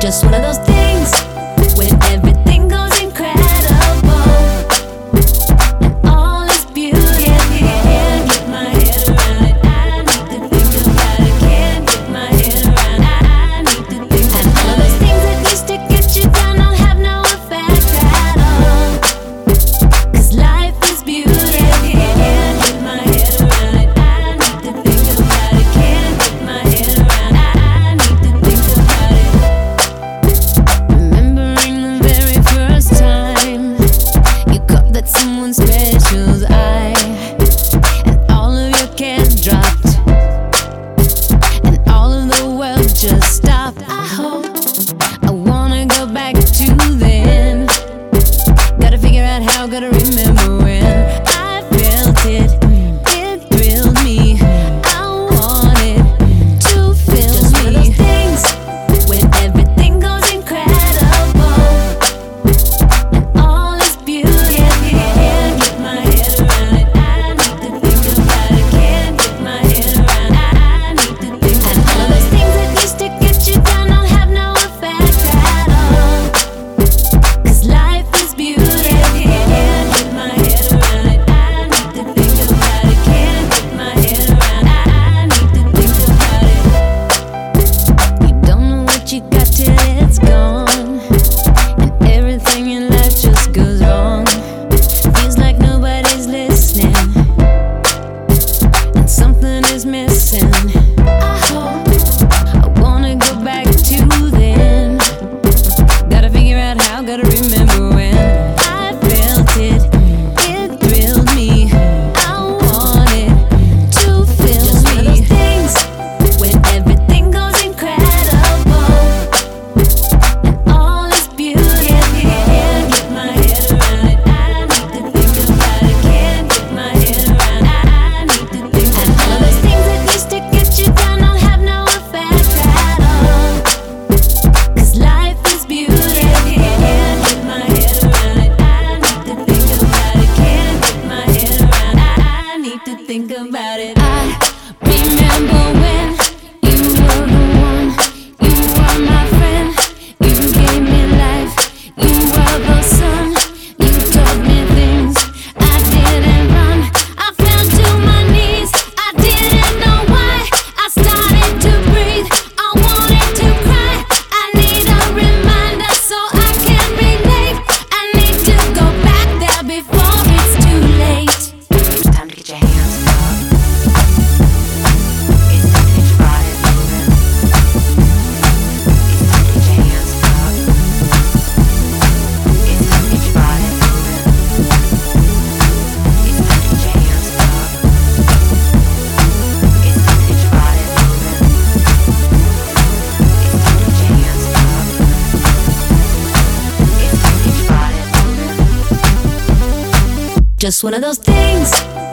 Just one of those things when everything goes incredible and all is beauty. Can't get my head around it. I need to think about it. Can't get my head around it. I need to think about it. And all of those things that used to get you down don't have no effect at all. 'Cause life is beauty. Can't get my head around it. I need to think about it. Can't get my head around it. I need to think about it. Remembering the very first time you caught that someone special's eye, and all of your cares dropped, and all of the world just stopped. I wanna go back to then. Gotta figure out how, gotta remember when I felt it. It thrilled me. I wanted to feel just me. One of those things when everything goes incredible and all is beauty. Can't get my head around it. I need to think about it. Can't get my head around it. I need to think about it. And all of those things that used to get you down don't have no effect at all. 'Cause life is beauty. Can't get my head around it. I need to think about it. Can't get my head around it. I need to think about it. You don't know what you got till it's gone, and everything in life just goes wrong. Feels like nobody's listening, and something is missing. I wanna go back to then. Gotta figure out how, gotta remember when I felt it. It thrilled me. I wanted to feel just me. One of those things when everything goes incredible and all is beauty. Can't get my head around it. I need to think about it. Can't get my head around it. I need to think about it. And all of those things that used to get you down don't have no effect at all. 'Cause life is beauty. Can't get my head around it. I need to think about it. Can't get my head around it. I need to think about it. I remember when you were the one. You were my friend. You gave me life. You were the sun. You taught me things I didn't run. I fell to my knees. I didn't know why. I started to breathe. I wanted to cry. I need a reminder so I can relate. I need to go back there before it's too late. It's time to get your hands up. It's time to get your body moving. It's time to get your hands up. It's time to get your body moving. It's time to get your hands up. It's time to get your body moving. It's time to get your hands up. It's time to get your body moving. Just one of those things